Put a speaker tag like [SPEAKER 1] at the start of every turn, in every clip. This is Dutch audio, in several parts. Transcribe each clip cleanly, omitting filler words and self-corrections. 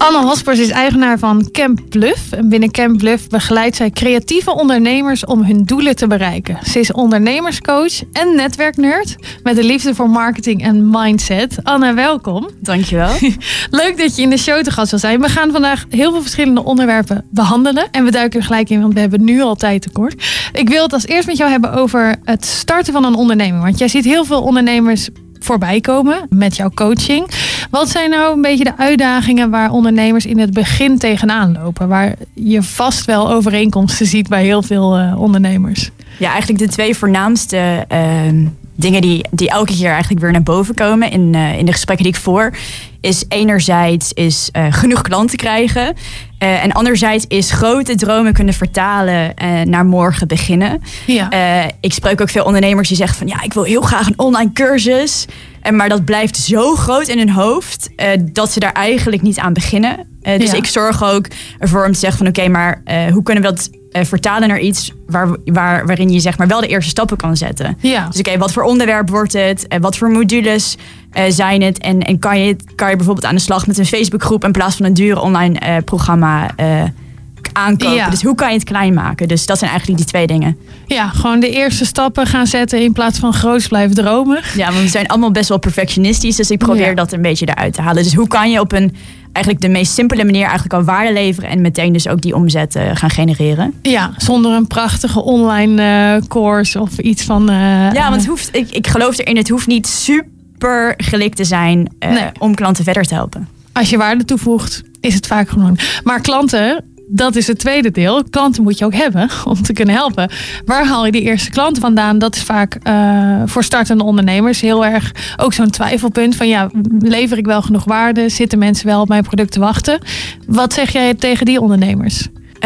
[SPEAKER 1] Anne Hospers is eigenaar van Camp Bluff. En binnen Camp Bluff begeleidt zij creatieve ondernemers om hun doelen te bereiken. Ze is ondernemerscoach en netwerknerd met een liefde voor marketing en mindset. Anne, welkom.
[SPEAKER 2] Dankjewel.
[SPEAKER 1] Leuk dat je in de show te gast wil zijn. We gaan vandaag heel veel verschillende onderwerpen behandelen. En we duiken er gelijk in, want we hebben nu al tijd tekort. Ik wil het als eerst met jou hebben over het starten van een onderneming. Want jij ziet heel veel ondernemers voorbij komen met jouw coaching. Wat zijn nou een beetje de uitdagingen waar ondernemers in het begin tegenaan lopen? Waar je vast wel overeenkomsten ziet bij heel veel ondernemers.
[SPEAKER 2] Ja, eigenlijk de twee voornaamste dingen die elke keer eigenlijk weer naar boven komen in de gesprekken die ik voer, is enerzijds genoeg klanten krijgen. En anderzijds is grote dromen kunnen vertalen naar morgen beginnen.
[SPEAKER 1] Ja.
[SPEAKER 2] Ik spreek ook veel ondernemers die zeggen van ja, ik wil heel graag een online cursus. Maar dat blijft zo groot in hun hoofd dat ze daar eigenlijk niet aan beginnen. Dus ik zorg ook ervoor om te zeggen van oké, maar hoe kunnen we dat vertalen naar iets waarin je zeg maar wel de eerste stappen kan zetten.
[SPEAKER 1] Ja.
[SPEAKER 2] Dus oké, wat voor onderwerp wordt het? Wat voor modules zijn het? En kan je bijvoorbeeld aan de slag met een Facebookgroep in plaats van een dure online programma aankopen?
[SPEAKER 1] Ja.
[SPEAKER 2] Dus hoe kan je het klein maken? Dus dat zijn eigenlijk die twee dingen.
[SPEAKER 1] Ja, gewoon de eerste stappen gaan zetten in plaats van groots blijven dromen.
[SPEAKER 2] Ja, want we zijn allemaal best wel perfectionistisch. Dus ik probeer dat een beetje eruit te halen. Dus hoe kan je op eigenlijk de meest simpele manier eigenlijk al waarde leveren en meteen dus ook die omzet gaan genereren?
[SPEAKER 1] Ja, zonder een prachtige online course of iets van...
[SPEAKER 2] ja, want ik geloof erin, het hoeft niet super gelikt te zijn om klanten verder te helpen.
[SPEAKER 1] Als je waarde toevoegt, is het vaak gewoon. Maar klanten, dat is het tweede deel. Klanten moet je ook hebben om te kunnen helpen. Waar haal je die eerste klanten vandaan? Dat is vaak voor startende ondernemers heel erg ook zo'n twijfelpunt van ja, lever ik wel genoeg waarde? Zitten mensen wel op mijn product te wachten? Wat zeg jij tegen die ondernemers?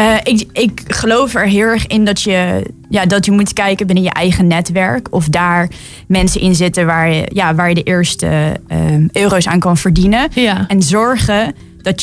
[SPEAKER 2] Ik geloof er heel erg in dat je moet kijken binnen je eigen netwerk. Of daar mensen in zitten waar je de eerste euro's aan kan verdienen.
[SPEAKER 1] Ja.
[SPEAKER 2] En zorgen dat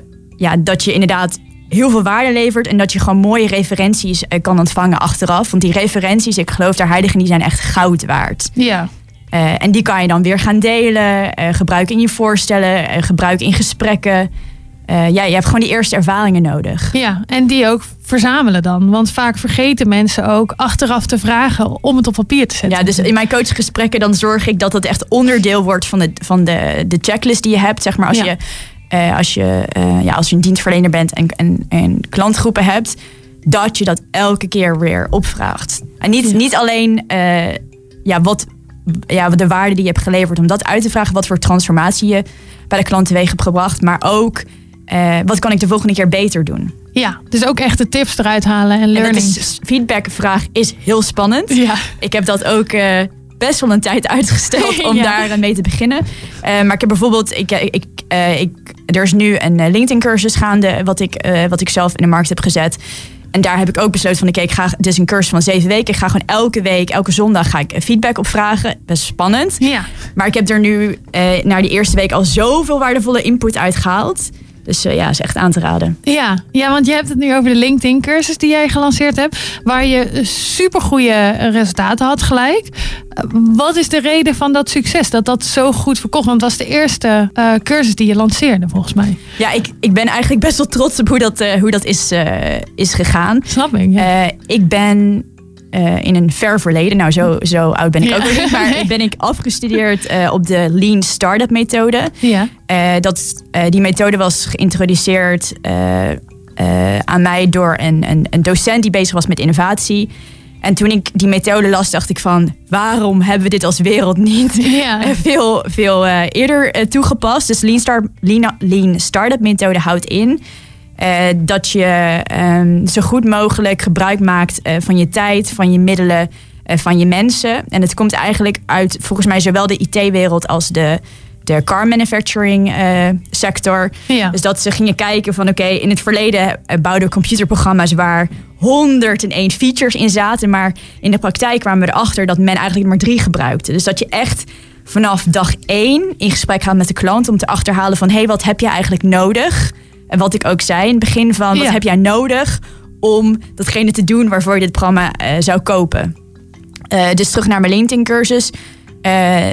[SPEAKER 2] je inderdaad heel veel waarde levert. En dat je gewoon mooie referenties kan ontvangen achteraf. Want die referenties, ik geloof daar heilig in, die zijn echt goud waard.
[SPEAKER 1] Ja.
[SPEAKER 2] En die kan je dan weer gaan delen. Gebruiken in je voorstellen. Gebruiken in gesprekken. Je hebt gewoon die eerste ervaringen nodig.
[SPEAKER 1] Ja, en die ook verzamelen dan. Want vaak vergeten mensen ook achteraf te vragen om het op papier te zetten.
[SPEAKER 2] Ja, dus in mijn coachgesprekken dan zorg ik dat het echt onderdeel wordt van de checklist die je hebt. Zeg maar als je een dienstverlener bent en klantgroepen hebt, dat je dat elke keer weer opvraagt. En niet alleen de waarde die je hebt geleverd om dat uit te vragen, wat voor transformatie je bij de klant teweeg hebt gebracht, maar ook wat kan ik de volgende keer beter doen?
[SPEAKER 1] Ja, dus ook echt de tips eruit halen en learnings.
[SPEAKER 2] Feedbackvraag is heel spannend.
[SPEAKER 1] Ja.
[SPEAKER 2] Ik heb dat ook best wel een tijd uitgesteld om daar mee te beginnen. Maar ik heb bijvoorbeeld, er is nu een LinkedIn cursus gaande wat ik zelf in de markt heb gezet. En daar heb ik ook besloten van het is een cursus van 7 weken. Ik ga gewoon elke zondag ga ik feedback opvragen. Best spannend.
[SPEAKER 1] Ja.
[SPEAKER 2] Maar ik heb er nu na die eerste week al zoveel waardevolle input uitgehaald. Dus is echt aan te raden.
[SPEAKER 1] Ja, want je hebt het nu over de LinkedIn cursus die jij gelanceerd hebt. Waar je supergoeie resultaten had gelijk. Wat is de reden van dat succes? Dat zo goed verkocht? Want het was de eerste cursus die je lanceerde volgens mij. Ja,
[SPEAKER 2] ik ben eigenlijk best wel trots op hoe dat is gegaan.
[SPEAKER 1] Snap ik, ja.
[SPEAKER 2] Ik ben in een ver verleden, nou zo oud ben ik ook niet, maar ben ik afgestudeerd op de Lean Startup methode.
[SPEAKER 1] Ja.
[SPEAKER 2] Die methode was geïntroduceerd aan mij door een docent die bezig was met innovatie. En toen ik die methode las, dacht ik van, waarom hebben we dit als wereld niet veel eerder toegepast? Dus Lean Startup methode houdt in dat je zo goed mogelijk gebruik maakt van je tijd, van je middelen, van je mensen. En het komt eigenlijk uit volgens mij zowel de IT-wereld als de car manufacturing sector. Ja. Dus dat ze gingen kijken van in het verleden bouwden we computerprogramma's waar 101 features in zaten. Maar in de praktijk kwamen we erachter dat men eigenlijk maar 3 gebruikte. Dus dat je echt vanaf dag 1 in gesprek gaat met de klant om te achterhalen van wat heb je eigenlijk nodig? En wat ik ook zei in het begin van, wat heb jij nodig om datgene te doen waarvoor je dit programma zou kopen? Dus terug naar mijn LinkedIn cursus.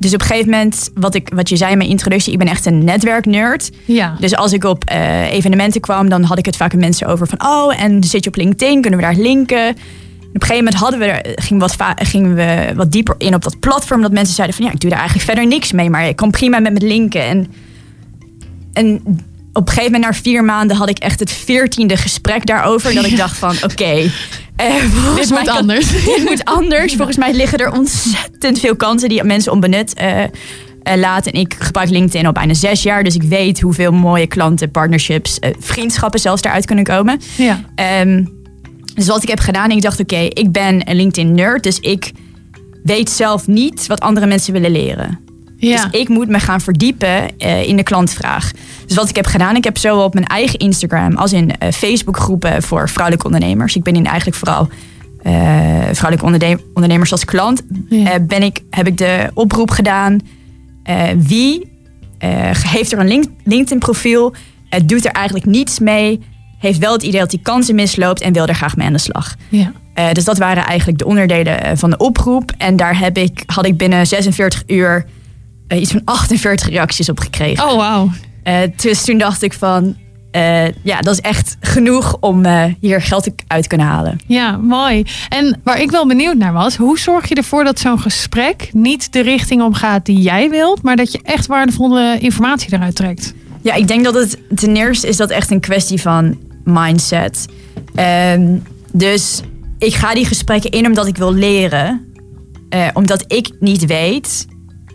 [SPEAKER 2] dus op een gegeven moment, wat je zei in mijn introductie, ik ben echt een netwerknerd.
[SPEAKER 1] Ja.
[SPEAKER 2] Dus als ik op evenementen kwam, dan had ik het vaak met mensen over van, en zit je op LinkedIn, kunnen we daar linken? Op een gegeven moment gingen we wat dieper in op dat platform, dat mensen zeiden van, ik doe daar eigenlijk verder niks mee, maar ik kan prima met linken. En op een gegeven moment, na 4 maanden, had ik echt het 14e gesprek daarover, dat ik dacht van, oké,
[SPEAKER 1] dit moet anders.
[SPEAKER 2] Dit moet anders. Volgens mij liggen er ontzettend veel kansen die mensen onbenut laten. En ik gebruik LinkedIn al bijna 6 jaar. Dus ik weet hoeveel mooie klanten, partnerships, vriendschappen zelfs daaruit kunnen komen.
[SPEAKER 1] Ja.
[SPEAKER 2] Dus wat ik heb gedaan, ik dacht oké, ik ben een LinkedIn-nerd. Dus ik weet zelf niet wat andere mensen willen leren. Ja. Dus ik moet me gaan verdiepen in de klantvraag. Dus wat ik heb gedaan, ik heb zowel op mijn eigen Instagram als in Facebookgroepen voor vrouwelijke ondernemers. Ik ben in eigenlijk vooral vrouwelijke ondernemers als klant.
[SPEAKER 1] Ja.
[SPEAKER 2] Heb ik de oproep gedaan. Wie heeft er een LinkedIn profiel, doet er eigenlijk niets mee, heeft wel het idee dat hij kansen misloopt en wil er graag mee aan de slag. Ja. Dus dat waren eigenlijk de onderdelen van de oproep. En daar had ik binnen 46 uur iets van 48 reacties op gekregen.
[SPEAKER 1] Oh, wauw.
[SPEAKER 2] Dus toen dacht ik van, dat is echt genoeg om hier geld uit te kunnen halen.
[SPEAKER 1] Ja, mooi. En waar ik wel benieuwd naar was, hoe zorg je ervoor dat zo'n gesprek niet de richting omgaat die jij wilt, maar dat je echt waardevolle informatie eruit trekt?
[SPEAKER 2] Ja, ik denk dat het ten eerste is dat echt een kwestie van mindset. Dus ik ga die gesprekken in omdat ik wil leren. Omdat ik niet weet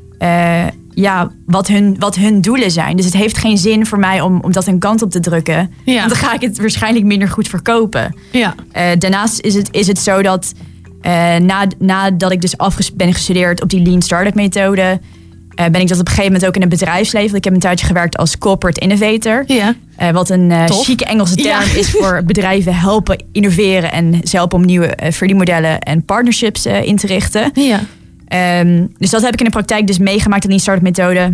[SPEAKER 2] wat hun doelen zijn. Dus het heeft geen zin voor mij om dat een kant op te drukken. Ja. Want dan ga ik het waarschijnlijk minder goed verkopen. Ja. Daarnaast is het zo dat nadat ik dus ben gestudeerd op die Lean Startup methode, ben ik dat op een gegeven moment ook in het bedrijfsleven. Want ik heb een tijdje gewerkt als corporate innovator. Ja. Wat een chique Engelse term is voor bedrijven helpen innoveren en ze helpen om nieuwe verdienmodellen en partnerships in te richten. Ja. Dus dat heb ik in de praktijk dus meegemaakt, de Lean Startup methode.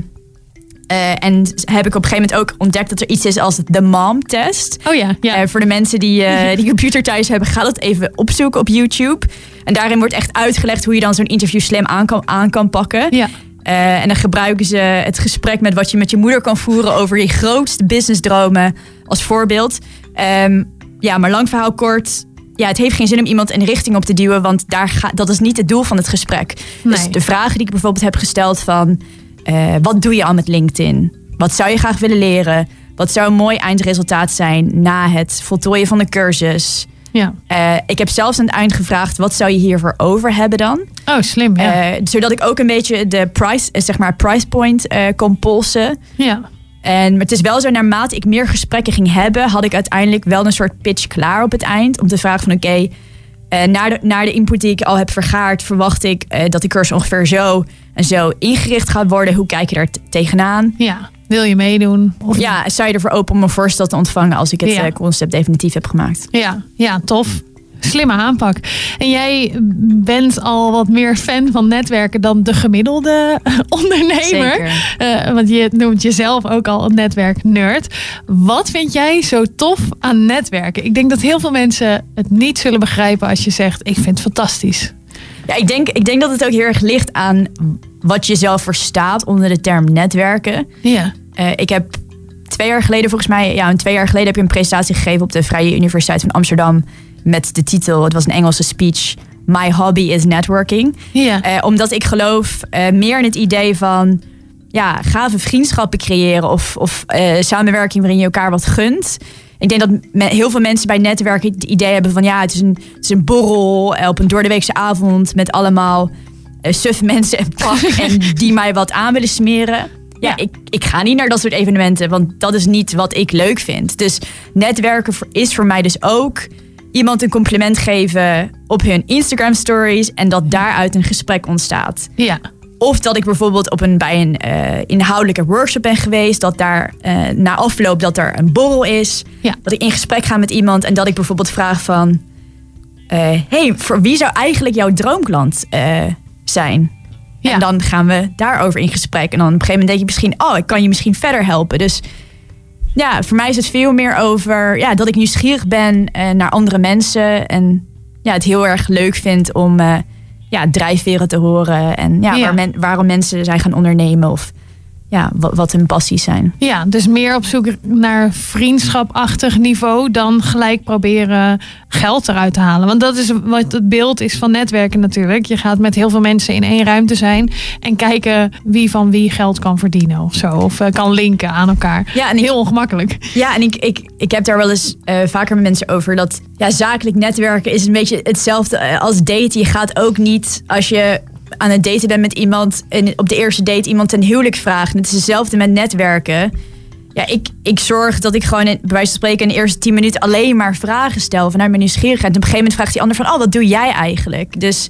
[SPEAKER 2] En heb ik op een gegeven moment ook ontdekt dat er iets is als de MOM-test.
[SPEAKER 1] Oh ja, ja.
[SPEAKER 2] Voor de mensen die computer thuis hebben, ga dat even opzoeken op YouTube. En daarin wordt echt uitgelegd hoe je dan zo'n interview slim aan kan pakken. Ja. En dan gebruiken ze het gesprek met wat je met je moeder kan voeren over je grootste businessdromen als voorbeeld. Maar lang verhaal kort. Ja, het heeft geen zin om iemand een richting op te duwen, want dat is niet het doel van het gesprek. Nee. Dus de vragen die ik bijvoorbeeld heb gesteld van, wat doe je al met LinkedIn? Wat zou je graag willen leren? Wat zou een mooi eindresultaat zijn na het voltooien van de cursus? Ja. Ik heb zelfs aan het eind gevraagd, wat zou je hiervoor over hebben dan?
[SPEAKER 1] Oh, slim, ja.
[SPEAKER 2] Zodat ik ook een beetje de price point kon polsen. Ja. Maar het is wel zo, naarmate ik meer gesprekken ging hebben, had ik uiteindelijk wel een soort pitch klaar op het eind. Om te vragen van oké, naar de input die ik al heb vergaard, verwacht ik dat die cursus ongeveer zo en zo ingericht gaat worden. Hoe kijk je daar tegenaan?
[SPEAKER 1] Ja, wil je meedoen? Of...
[SPEAKER 2] Ja, sta je ervoor open om een voorstel te ontvangen als ik het concept definitief heb gemaakt?
[SPEAKER 1] Ja, tof. Slimme aanpak. En jij bent al wat meer fan van netwerken dan de gemiddelde ondernemer. Want je noemt jezelf ook al een netwerknerd. Wat vind jij zo tof aan netwerken? Ik denk dat heel veel mensen het niet zullen begrijpen als je zegt, ik vind het fantastisch.
[SPEAKER 2] Ja, ik denk dat het ook heel erg ligt aan wat je zelf verstaat onder de term netwerken. Ja. Ik heb 2 jaar geleden heb je een presentatie gegeven op de Vrije Universiteit van Amsterdam met de titel, het was een Engelse speech, My Hobby is Networking. Ja. Omdat ik geloof meer in het idee van gave vriendschappen creëren of samenwerking waarin je elkaar wat gunt. Ik denk dat heel veel mensen bij netwerken het idee hebben van het is een borrel op een doordeweekse avond met allemaal suffe mensen en pak en die mij wat aan willen smeren. Ja, ik ga niet naar dat soort evenementen, want dat is niet wat ik leuk vind. Dus netwerken is voor mij dus ook iemand een compliment geven op hun Instagram stories en dat daaruit een gesprek ontstaat. Ja. Of dat ik bijvoorbeeld bij een inhoudelijke workshop ben geweest, dat daar na afloop dat er een borrel is. Ja. Dat ik in gesprek ga met iemand en dat ik bijvoorbeeld vraag van, voor wie zou eigenlijk jouw droomklant zijn? Ja. En dan gaan we daarover in gesprek. En dan op een gegeven moment denk je misschien, ik kan je misschien verder helpen. Dus ja, voor mij is het veel meer over dat ik nieuwsgierig ben naar andere mensen. En het heel erg leuk vind om drijfveren te horen. En waarom mensen zijn gaan ondernemen of wat hun passies zijn.
[SPEAKER 1] Ja, dus meer op zoek naar vriendschapachtig niveau dan gelijk proberen geld eruit te halen. Want dat is wat het beeld is van netwerken natuurlijk. Je gaat met heel veel mensen in één ruimte zijn en kijken wie van wie geld kan verdienen of zo. Of kan linken aan elkaar. Ja, en heel ongemakkelijk.
[SPEAKER 2] Ja, en ik heb daar wel eens vaker met mensen over dat zakelijk netwerken is een beetje hetzelfde als daten. Je gaat ook niet als je aan het daten bent met iemand en op de eerste date iemand ten huwelijk vraagt. En het is hetzelfde met netwerken. Ja, ik zorg dat ik gewoon bij wijze van spreken in de eerste 10 minuten alleen maar vragen stel vanuit mijn nieuwsgierigheid. En op een gegeven moment vraagt die ander van, wat doe jij eigenlijk? Dus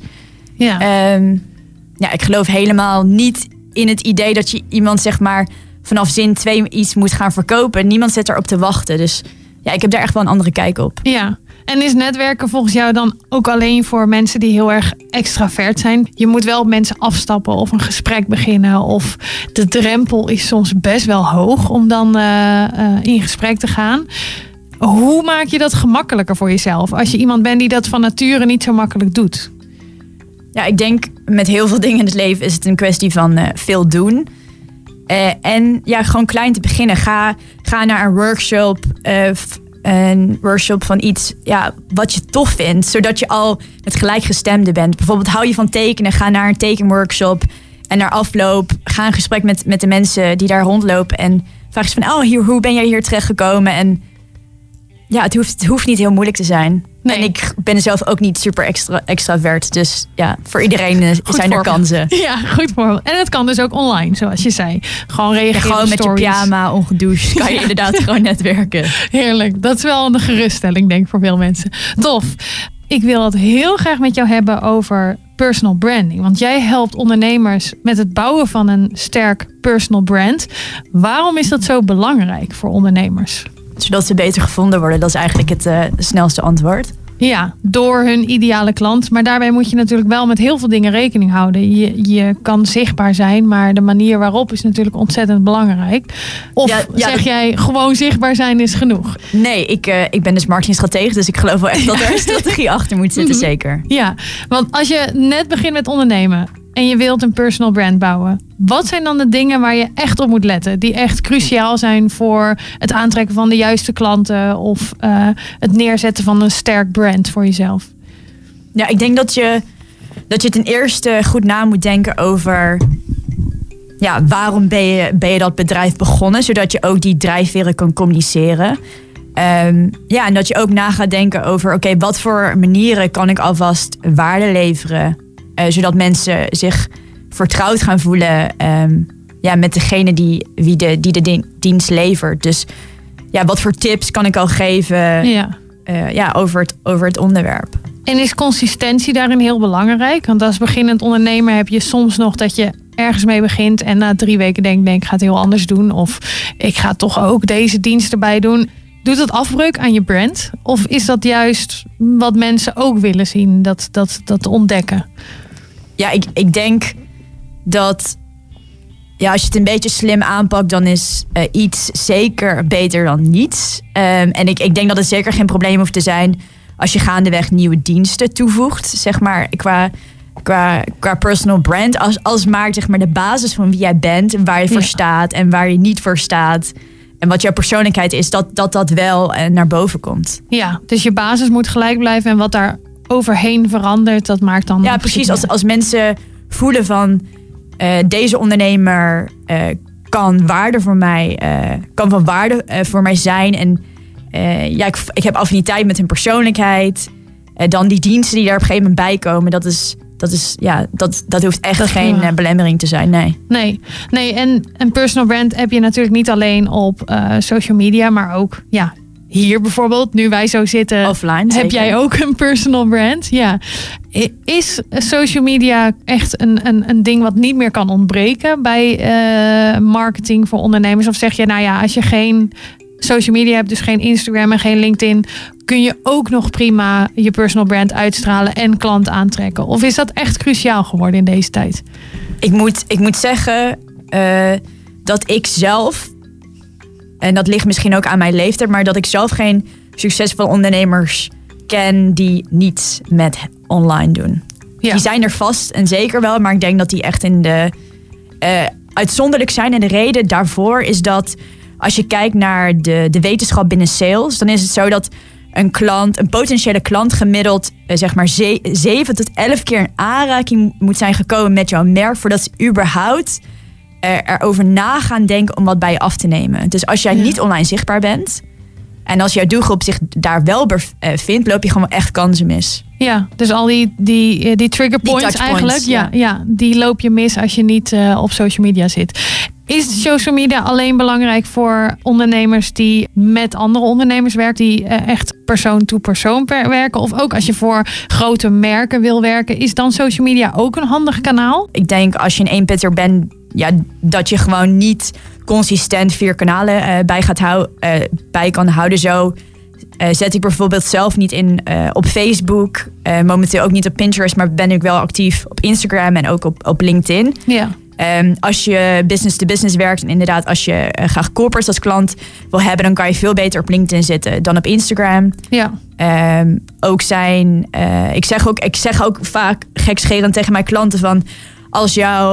[SPEAKER 2] ik geloof helemaal niet in het idee dat je iemand zeg maar vanaf zin 2 iets moet gaan verkopen. Niemand zit erop te wachten. Dus ik heb daar echt wel een andere kijk op.
[SPEAKER 1] Ja. En is netwerken volgens jou dan ook alleen voor mensen die heel erg extravert zijn? Je moet wel op mensen afstappen of een gesprek beginnen. Of de drempel is soms best wel hoog om dan in gesprek te gaan. Hoe maak je dat gemakkelijker voor jezelf? Als je iemand bent die dat van nature niet zo makkelijk doet.
[SPEAKER 2] Ja, ik denk met heel veel dingen in het leven is het een kwestie van veel doen. En gewoon klein te beginnen. Ga naar een workshop van iets wat je tof vindt. Zodat je al met gelijkgestemde bent. Bijvoorbeeld hou je van tekenen. Ga naar een tekenworkshop. En naar afloop ga een gesprek met de mensen die daar rondlopen. En vraag eens van hoe ben jij hier terechtgekomen? En het hoeft niet heel moeilijk te zijn. Nee. En ik ben zelf ook niet super extravert. Dus voor iedereen zijn er kansen.
[SPEAKER 1] Ja, goed voorbeeld. En het kan dus ook online, zoals je zei. Gewoon reageren
[SPEAKER 2] gewoon
[SPEAKER 1] op
[SPEAKER 2] met
[SPEAKER 1] stories.
[SPEAKER 2] Je pyjama, ongedoucht, kan je inderdaad gewoon netwerken.
[SPEAKER 1] Heerlijk. Dat is wel een geruststelling, denk ik, voor veel mensen. Tof. Ik wil het heel graag met jou hebben over personal branding. Want jij helpt ondernemers met het bouwen van een sterk personal brand. Waarom is dat zo belangrijk voor ondernemers?
[SPEAKER 2] Zodat ze beter gevonden worden. Dat is eigenlijk het snelste antwoord.
[SPEAKER 1] Ja, door hun ideale klant. Maar daarbij moet je natuurlijk wel met heel veel dingen rekening houden. Je kan zichtbaar zijn, maar de manier waarop is natuurlijk ontzettend belangrijk. Of zeg jij gewoon zichtbaar zijn is genoeg?
[SPEAKER 2] Nee, ik ben dus marketingstratege, dus ik geloof wel echt dat er een strategie achter moet zitten, zeker.
[SPEAKER 1] Ja, want als je net begint met ondernemen en je wilt een personal brand bouwen, wat zijn dan de dingen waar je echt op moet letten? Die echt cruciaal zijn voor het aantrekken van de juiste klanten of het neerzetten van een sterk brand voor jezelf?
[SPEAKER 2] Ja, ik denk dat je ten eerste goed na moet denken over waarom ben je dat bedrijf begonnen, zodat je ook die drijfveren kan communiceren. En dat je ook na gaat denken over wat voor manieren kan ik alvast waarde leveren, zodat mensen zich vertrouwd gaan voelen met degene die de dienst levert. Dus wat voor tips kan ik al geven over het onderwerp.
[SPEAKER 1] En is consistentie daarin heel belangrijk? Want als beginnend ondernemer heb je soms nog dat je ergens mee begint en na 3 weken denkt, ik ga het heel anders doen. Of ik ga toch ook deze dienst erbij doen. Doet dat afbreuk aan je brand? Of is dat juist wat mensen ook willen zien, dat ontdekken? Ja,
[SPEAKER 2] ik denk dat als je het een beetje slim aanpakt, dan is iets zeker beter dan niets. En ik denk dat het zeker geen probleem hoeft te zijn als je gaandeweg nieuwe diensten toevoegt, zeg maar, qua personal brand. Als maar, zeg maar de basis van wie jij bent en waar je voor staat en waar je niet voor staat. En wat jouw persoonlijkheid is, dat wel naar boven komt.
[SPEAKER 1] Ja, dus je basis moet gelijk blijven en wat daar overheen verandert, dat maakt dan...
[SPEAKER 2] Ja, precies. Als mensen voelen van deze ondernemer kan waarde voor mij, kan van waarde voor mij zijn. En ik heb affiniteit met hun persoonlijkheid. Dan die diensten die daar op een gegeven moment bij komen, dat hoeft echt geen belemmering te zijn.
[SPEAKER 1] Nee, en een personal brand heb je natuurlijk niet alleen op social media, maar ook hier bijvoorbeeld, nu wij zo zitten,
[SPEAKER 2] offline,
[SPEAKER 1] heb jij ook een personal brand. Ja. Is social media echt een ding wat niet meer kan ontbreken bij marketing voor ondernemers? Of zeg je, als je geen social media hebt, dus geen Instagram en geen LinkedIn, kun je ook nog prima je personal brand uitstralen en klanten aantrekken? Of is dat echt cruciaal geworden in deze tijd?
[SPEAKER 2] Ik moet zeggen dat ik zelf, en dat ligt misschien ook aan mijn leeftijd, maar dat ik zelf geen succesvolle ondernemers ken die niets met online doen.
[SPEAKER 1] Ja.
[SPEAKER 2] Die zijn er vast en zeker wel, maar ik denk dat die echt in de uitzonderlijk zijn. En de reden daarvoor is dat als je kijkt naar de wetenschap binnen sales, dan is het zo dat een potentiële klant gemiddeld zeg maar 7 tot 11 keer in aanraking moet zijn gekomen met jouw merk voordat ze überhaupt erover na gaan denken om wat bij je af te nemen. Dus als jij niet online zichtbaar bent en als jouw doelgroep zich daar wel vindt, loop je gewoon echt kansen mis.
[SPEAKER 1] Ja, dus al die trigger points eigenlijk, die loop je mis als je niet op social media zit. Is social media alleen belangrijk voor ondernemers die met andere ondernemers werken, die echt persoon-to-persoon werken? Of ook als je voor grote merken wil werken, is dan social media ook een handig kanaal?
[SPEAKER 2] Ik denk als je een eenpitter bent, dat je gewoon niet consistent 4 kanalen bij kan houden. Zo zet ik bijvoorbeeld zelf niet in op Facebook. Momenteel ook niet op Pinterest, maar ben ik wel actief op Instagram en ook op LinkedIn.
[SPEAKER 1] Ja.
[SPEAKER 2] Als je business-to-business werkt en inderdaad als je graag corporates als klant wil hebben, dan kan je veel beter op LinkedIn zitten dan op Instagram.
[SPEAKER 1] Ja.
[SPEAKER 2] Ik zeg ook vaak gekscherend tegen mijn klanten van als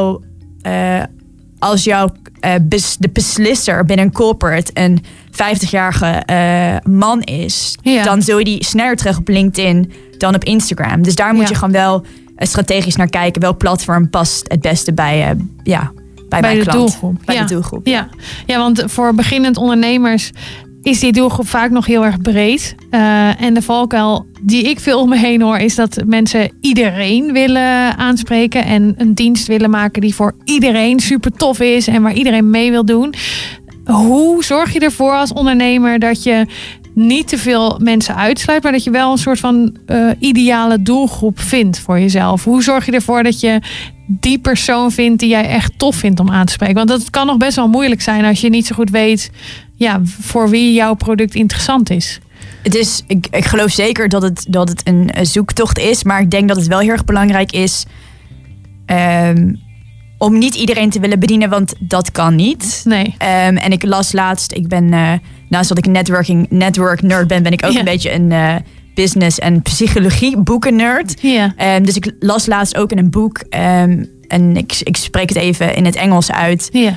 [SPEAKER 2] de beslisser binnen een corporate een 50-jarige man is, dan zul je die sneller terug op LinkedIn dan op Instagram. Dus daar moet je gewoon wel strategisch naar kijken. Welk platform past het beste bij mijn
[SPEAKER 1] de
[SPEAKER 2] klant.
[SPEAKER 1] Doelgroep.
[SPEAKER 2] Bij de doelgroep.
[SPEAKER 1] Ja, want voor beginnend ondernemers is die doelgroep vaak nog heel erg breed. En de valkuil die ik veel om me heen hoor, is dat mensen iedereen willen aanspreken en een dienst willen maken die voor iedereen super tof is en waar iedereen mee wil doen. Hoe zorg je ervoor als ondernemer dat je niet te veel mensen uitsluit, maar dat je wel een soort van ideale doelgroep vindt voor jezelf? Hoe zorg je ervoor dat je die persoon vindt die jij echt tof vindt om aan te spreken? Want dat kan nog best wel moeilijk zijn als je niet zo goed weet voor wie jouw product interessant is.
[SPEAKER 2] Het is ik geloof zeker dat het een zoektocht is, maar ik denk dat het wel heel erg belangrijk is om niet iedereen te willen bedienen, want dat kan niet.
[SPEAKER 1] Nee.
[SPEAKER 2] En ik las laatst, ik ben naast dat ik een network nerd ben ik ook een beetje een business en psychologie boeken nerd.
[SPEAKER 1] Ja.
[SPEAKER 2] Dus ik las laatst ook in een boek en ik spreek het even in het Engels uit.
[SPEAKER 1] Ja.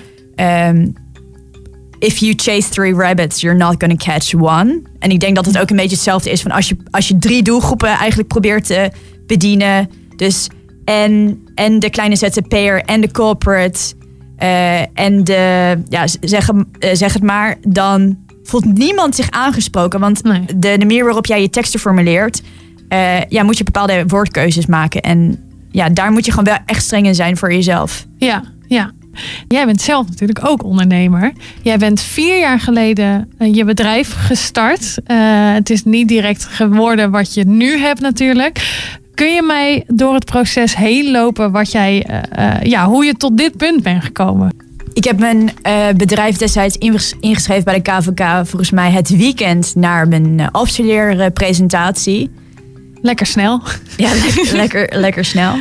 [SPEAKER 2] If you chase 3 rabbits, you're not gonna catch one. En ik denk dat het ook een beetje hetzelfde is van als je 3 doelgroepen eigenlijk probeert te bedienen. Dus en de kleine ZZP'er en de corporate en de, zeg het maar, dan voelt niemand zich aangesproken. Want de manier waarop jij je teksten formuleert, moet je bepaalde woordkeuzes maken. En daar moet je gewoon wel echt streng in zijn voor jezelf.
[SPEAKER 1] Ja. Jij bent zelf natuurlijk ook ondernemer. Jij bent 4 jaar geleden je bedrijf gestart. Het is niet direct geworden wat je nu hebt natuurlijk. Kun je mij door het proces heen lopen hoe je tot dit punt bent gekomen?
[SPEAKER 2] Ik heb mijn bedrijf destijds ingeschreven bij de KVK volgens mij het weekend naar mijn afstudeerpresentatie.
[SPEAKER 1] Lekker snel.
[SPEAKER 2] Ja, lekker snel.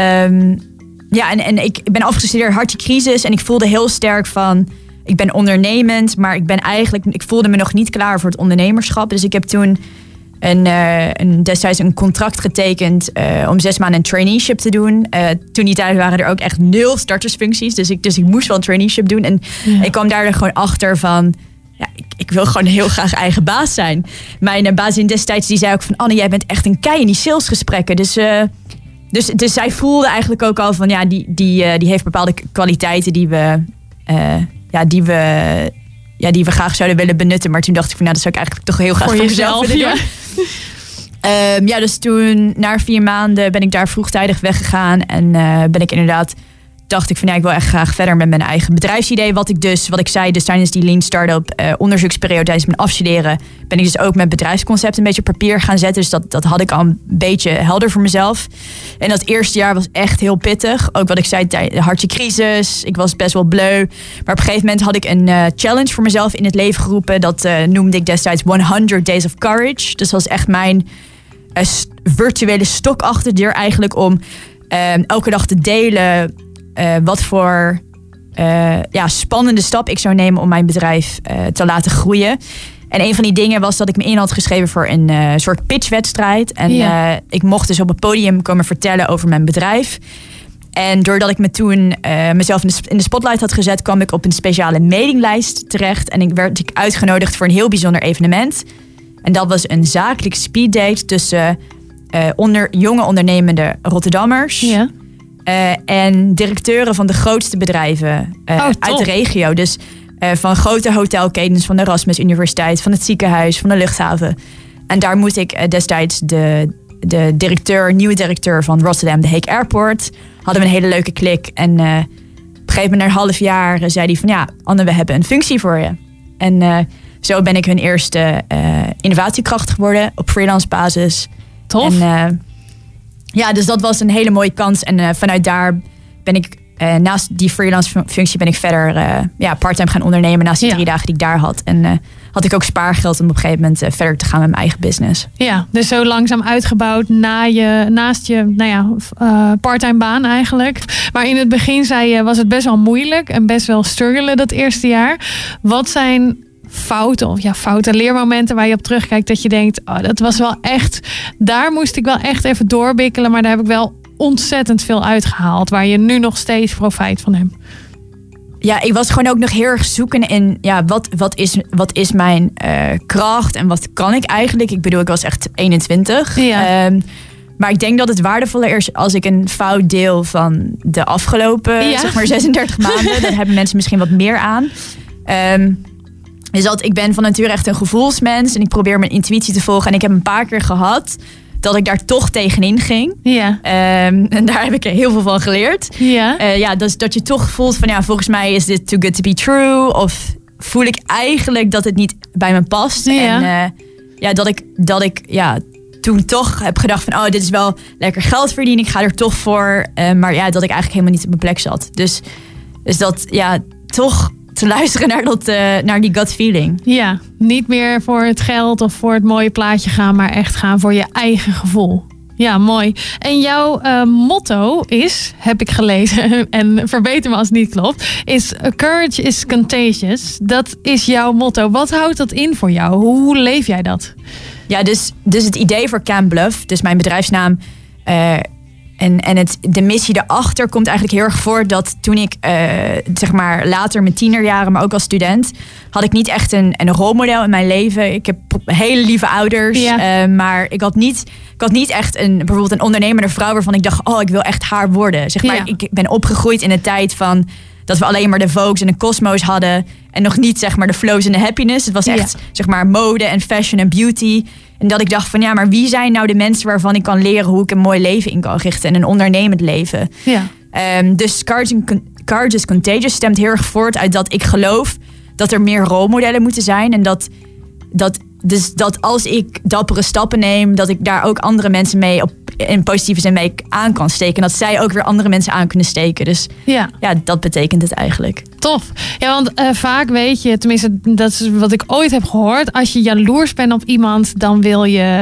[SPEAKER 2] En ik ben afgestudeerd hartjecrisis en ik voelde heel sterk van, ik ben ondernemend, maar ik voelde me nog niet klaar voor het ondernemerschap. Dus ik heb toen destijds een contract getekend om 6 maanden een traineeship te doen. Toen die tijd waren er ook echt 0 startersfuncties, dus ik moest wel een traineeship doen. En ik kwam daar gewoon achter van, ik wil gewoon heel graag eigen baas zijn. Mijn baas in destijds die zei ook van, Anne, jij bent echt een kei in die salesgesprekken. Dus zij voelde eigenlijk ook al van, die heeft bepaalde kwaliteiten die we graag zouden willen benutten. Maar toen dacht ik van, dat zou ik eigenlijk toch heel graag voor mezelf willen doen. Dus toen, na 4 maanden, ben ik daar vroegtijdig weggegaan. En dacht ik van, ik wil echt graag verder met mijn eigen bedrijfsidee. Wat ik zei, dus tijdens die Lean Startup onderzoeksperiode, tijdens mijn afstuderen, ben ik dus ook met bedrijfsconcept een beetje op papier gaan zetten. Dus dat had ik al een beetje helder voor mezelf. En dat eerste jaar was echt heel pittig. Ook wat ik zei, de hartjecrisis. Ik was best wel bleu. Maar op een gegeven moment had ik een challenge voor mezelf in het leven geroepen. Dat noemde ik destijds 100 Days of Courage. Dus dat was echt mijn virtuele stok achter de deur eigenlijk om elke dag te delen wat voor spannende stap ik zou nemen om mijn bedrijf te laten groeien. En een van die dingen was dat ik me in had geschreven voor een soort pitchwedstrijd. En ik mocht dus op het podium komen vertellen over mijn bedrijf. En doordat ik me toen mezelf in de spotlight had gezet, kwam ik op een speciale mailinglijst terecht. En werd ik uitgenodigd voor een heel bijzonder evenement. En dat was een zakelijk speeddate tussen jonge ondernemende Rotterdammers. Ja. En directeuren van de grootste bedrijven uit de regio. Dus van grote hotelketens, van de Erasmus Universiteit, van het ziekenhuis, van de luchthaven. En daar moest ik destijds de nieuwe directeur van Rotterdam, de Hague Airport, hadden we een hele leuke klik. En op een gegeven moment na een half jaar zei hij van ja, Anne, we hebben een functie voor je. En zo ben ik hun eerste innovatiekracht geworden op freelance basis.
[SPEAKER 1] Tof.
[SPEAKER 2] En dus dat was een hele mooie kans. En vanuit daar ben ik naast die freelance functie ben ik verder parttime gaan ondernemen naast die 3 dagen die ik daar had. En had ik ook spaargeld om op een gegeven moment verder te gaan met mijn eigen business.
[SPEAKER 1] Ja, dus zo langzaam uitgebouwd naast je parttime baan eigenlijk. Maar in het begin zei je, was het best wel moeilijk en best wel struggelen dat eerste jaar. Wat zijn fouten, leermomenten waar je op terugkijkt dat je denkt, dat was wel echt, daar moest ik wel echt even doorbikkelen, maar daar heb ik wel ontzettend veel uitgehaald, waar je nu nog steeds profijt van hebt?
[SPEAKER 2] Ja, ik was gewoon ook nog heel erg zoeken in wat is mijn kracht en wat kan ik eigenlijk? Ik bedoel, ik was echt 21. Ja. Maar ik denk dat het waardevoller is als ik een fout deel van de afgelopen 36 maanden. Daar hebben mensen misschien wat meer aan. Dus ik ben van nature echt een gevoelsmens en ik probeer mijn intuïtie te volgen. En ik heb een paar keer gehad dat ik daar toch tegenin ging. Ja. En daar heb ik er heel veel van geleerd. Ja. Dus dat je toch voelt van volgens mij is dit too good to be true. Of voel ik eigenlijk dat het niet bij me past. Ja. En dat ik toen toch heb gedacht van dit is wel lekker geld verdienen. Ik ga er toch voor. Maar dat ik eigenlijk helemaal niet op mijn plek zat. Dus dat toch te luisteren naar die gut feeling. Ja,
[SPEAKER 1] niet meer voor het geld of voor het mooie plaatje gaan, maar echt gaan voor je eigen gevoel. Ja, mooi. En jouw motto is, heb ik gelezen, en verbeter me als het niet klopt, is courage is contagious. Dat is jouw motto. Wat houdt dat in voor jou? Hoe leef jij dat?
[SPEAKER 2] Ja, dus het idee voor Camp Bluff, dus mijn bedrijfsnaam, en de missie daarachter komt eigenlijk heel erg voor dat toen ik later mijn tienerjaren, maar ook als student, had ik niet echt een rolmodel in mijn leven. Ik heb hele lieve ouders, maar ik had niet echt bijvoorbeeld een ondernemende vrouw waarvan ik dacht, ik wil echt haar worden. Ik ben opgegroeid in een tijd van dat we alleen maar de Vogues en de Cosmos hadden en nog niet de flows en de happiness. Het was echt mode en fashion en beauty. En dat ik dacht van maar wie zijn nou de mensen waarvan ik kan leren hoe ik een mooi leven in kan richten en een ondernemend leven. Ja. Dus Courage is Contagious stemt heel erg voort uit dat ik geloof dat er meer rolmodellen moeten zijn. En dat als ik dappere stappen neem, dat ik daar ook andere mensen mee in positieve zin mee aan kan steken. En dat zij ook weer andere mensen aan kunnen steken. Dus dat betekent het eigenlijk.
[SPEAKER 1] Tof. Ja, want vaak weet je, tenminste dat is wat ik ooit heb gehoord. Als je jaloers bent op iemand, dan wil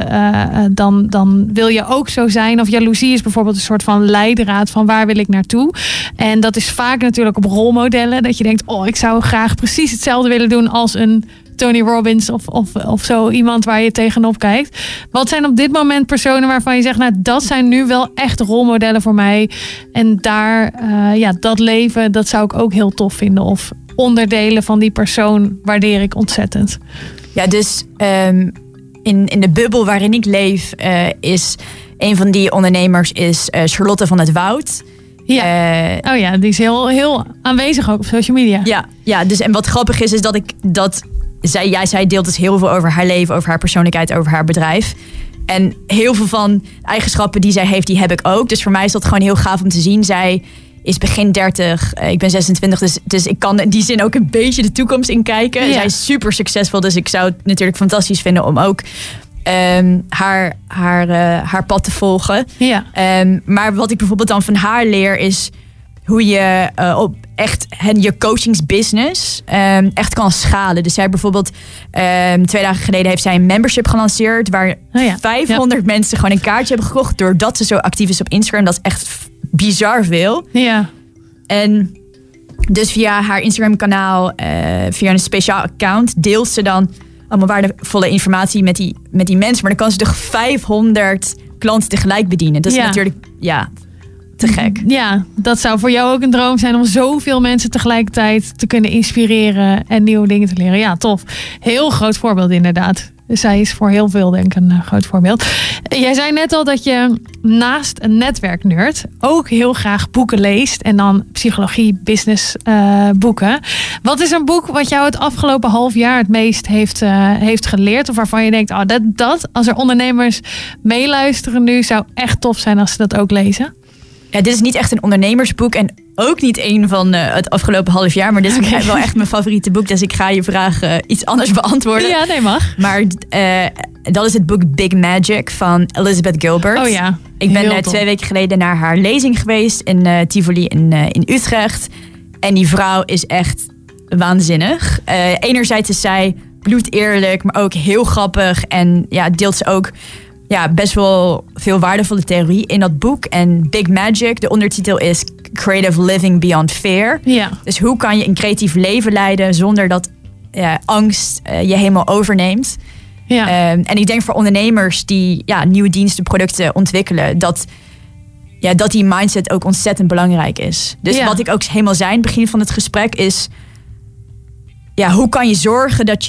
[SPEAKER 1] je ook zo zijn. Of jaloezie is bijvoorbeeld een soort van leidraad van waar wil ik naartoe. En dat is vaak natuurlijk op rolmodellen. Dat je denkt, ik zou graag precies hetzelfde willen doen als een Tony Robbins of zo iemand waar je tegenop kijkt. Wat zijn op dit moment personen waarvan je zegt, dat zijn nu wel echt rolmodellen voor mij. En daar, dat leven, dat zou ik ook heel tof vinden. Of onderdelen van die persoon waardeer ik ontzettend.
[SPEAKER 2] Ja, dus in de bubbel waarin ik leef is een van die ondernemers is Charlotte van het Woud.
[SPEAKER 1] Ja. Die is heel, heel aanwezig ook op social media.
[SPEAKER 2] Ja, dus en wat grappig is dat zij deelt dus heel veel over haar leven, over haar persoonlijkheid, over haar bedrijf. En heel veel van eigenschappen die zij heeft, die heb ik ook. Dus voor mij is dat gewoon heel gaaf om te zien. Zij is begin 30, ik ben 26, dus ik kan in die zin ook een beetje de toekomst in kijken. Ja. Zij is super succesvol, dus ik zou het natuurlijk fantastisch vinden om ook haar pad te volgen. Ja. Maar wat ik bijvoorbeeld dan van haar leer is hoe je op echt je coachingsbusiness echt kan schalen. Dus zij bijvoorbeeld 2 dagen geleden heeft zij een membership gelanceerd waar 500 mensen gewoon een kaartje hebben gekocht doordat ze zo actief is op Instagram. Dat is echt bizar veel. Ja. En dus via haar Instagram kanaal, via een speciaal account deelt ze dan allemaal waardevolle informatie met die mensen. Maar dan kan ze toch 500 klanten tegelijk bedienen. Dat is natuurlijk te gek.
[SPEAKER 1] Ja, dat zou voor jou ook een droom zijn om zoveel mensen tegelijkertijd te kunnen inspireren en nieuwe dingen te leren. Ja, tof. Heel groot voorbeeld inderdaad. Dus zij is voor heel veel, denk ik, een groot voorbeeld. Jij zei net al dat je naast een netwerknerd ook heel graag boeken leest. En dan psychologie, business boeken. Wat is een boek wat jou het afgelopen half jaar het meest heeft geleerd? Of waarvan je denkt, dat als er ondernemers meeluisteren nu, zou echt tof zijn als ze dat ook lezen?
[SPEAKER 2] Ja, dit is niet echt een ondernemersboek en ook niet een van het afgelopen half jaar. Maar dit is wel echt mijn favoriete boek. Dus ik ga je vraag iets anders beantwoorden.
[SPEAKER 1] Ja, nee, mag.
[SPEAKER 2] Maar dat is het boek Big Magic van Elizabeth Gilbert.
[SPEAKER 1] Oh ja,
[SPEAKER 2] ik ben 2 weken geleden naar haar lezing geweest in Tivoli in Utrecht. En die vrouw is echt waanzinnig. Enerzijds is zij bloedeerlijk, maar ook heel grappig. En deelt ze ook best wel veel waardevolle theorie in dat boek. En Big Magic, de ondertitel is Creative Living Beyond Fear.
[SPEAKER 1] Ja.
[SPEAKER 2] Dus hoe kan je een creatief leven leiden zonder dat angst je helemaal overneemt. Ja. En ik denk voor ondernemers die nieuwe diensten, producten ontwikkelen, dat die mindset ook ontzettend belangrijk is. Dus wat ik ook helemaal zei in het begin van het gesprek is, hoe kan je zorgen dat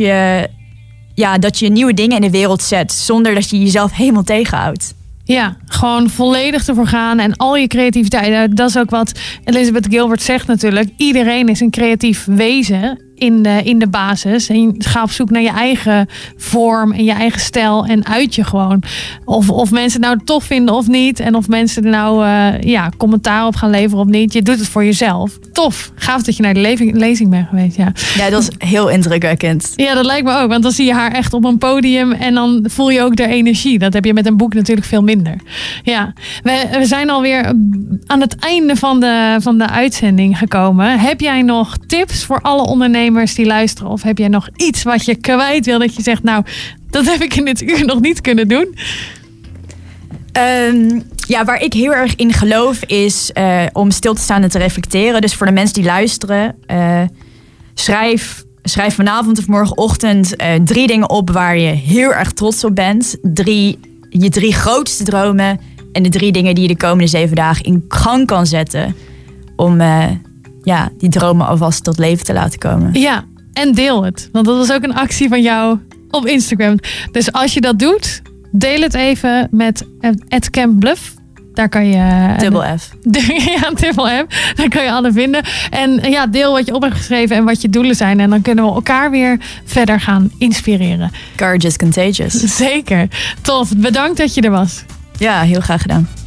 [SPEAKER 2] je nieuwe dingen in de wereld zet zonder dat je jezelf helemaal tegenhoudt. Ja,
[SPEAKER 1] gewoon volledig ervoor gaan en al je creativiteit. Dat is ook wat Elizabeth Gilbert zegt natuurlijk. Iedereen is een creatief wezen in de basis. En ga op zoek naar je eigen vorm en je eigen stijl en uit je gewoon. Of mensen het nou tof vinden of niet. En of mensen er nou commentaar op gaan leveren of niet. Je doet het voor jezelf. Tof. Gaaf dat je naar de lezing bent geweest.
[SPEAKER 2] Ja, dat is heel indrukwekkend.
[SPEAKER 1] Ja, dat lijkt me ook. Want dan zie je haar echt op een podium en dan voel je ook de energie. Dat heb je met een boek natuurlijk veel minder. Ja, we zijn alweer aan het einde van de uitzending gekomen. Heb jij nog tips voor alle ondernemers die luisteren? Of heb jij nog iets wat je kwijt wil dat je zegt, nou, dat heb ik in dit uur nog niet kunnen doen?
[SPEAKER 2] Waar ik heel erg in geloof is om stil te staan en te reflecteren. Dus voor de mensen die luisteren, schrijf vanavond of morgenochtend 3 dingen op waar je heel erg trots op bent. Je 3 grootste dromen en de 3 dingen die je de komende 7 dagen in gang kan zetten om die dromen alvast tot leven te laten komen.
[SPEAKER 1] Ja, en deel het. Want dat was ook een actie van jou op Instagram. Dus als je dat doet, deel het even met @campbluff. Daar kan je...
[SPEAKER 2] Dubbel F.
[SPEAKER 1] Ja, dubbel F. Daar kan je alle vinden. En deel wat je op hebt geschreven en wat je doelen zijn. En dan kunnen we elkaar weer verder gaan inspireren.
[SPEAKER 2] Courage is contagious.
[SPEAKER 1] Zeker. Tof. Bedankt dat je er was.
[SPEAKER 2] Ja, heel graag gedaan.